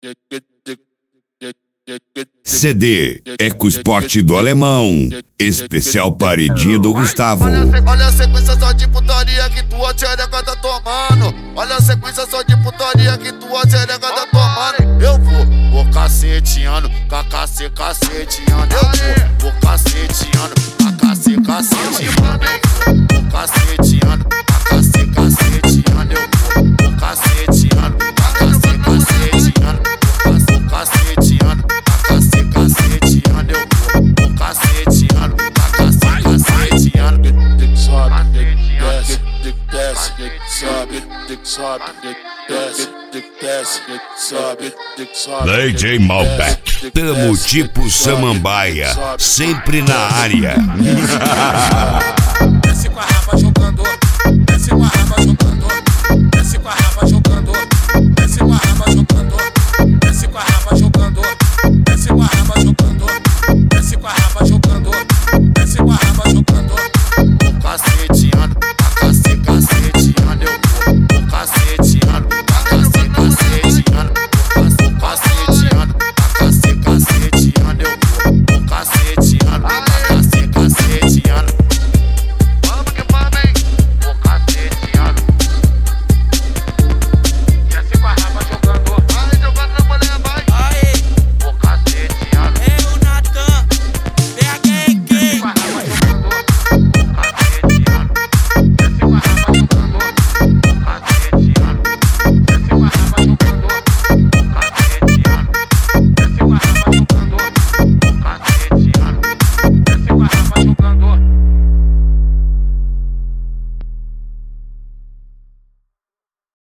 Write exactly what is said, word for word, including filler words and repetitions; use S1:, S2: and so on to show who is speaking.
S1: C D EcoSport do Alemão, especial paredinho do Gustavo.
S2: Olha a sequência só de putaria que tua xereca tá tomando. Olha a sequência só de putaria que tua xereca tá tomando. Eu vou, vou caceteando, cacacê, caceteando. Eu vou, vou caceteando, cacacê, caceteando. Vou caceteando, cacacê, caceteando. Eu vou, vou caceteando, cacacê, caceteando. Vou caceteando, cacacê, caceteando. Eu vou, vou caceteando, cacacê, caceteando. Dick sobe, dick desce, dick desce, dick sobe, dick sobe, dick desce, dick desce, dick sobe, dick sobe.
S1: D J Malbec, tamo tipo Samambaia, sempre na área.
S3: Desce com a rapa jogando.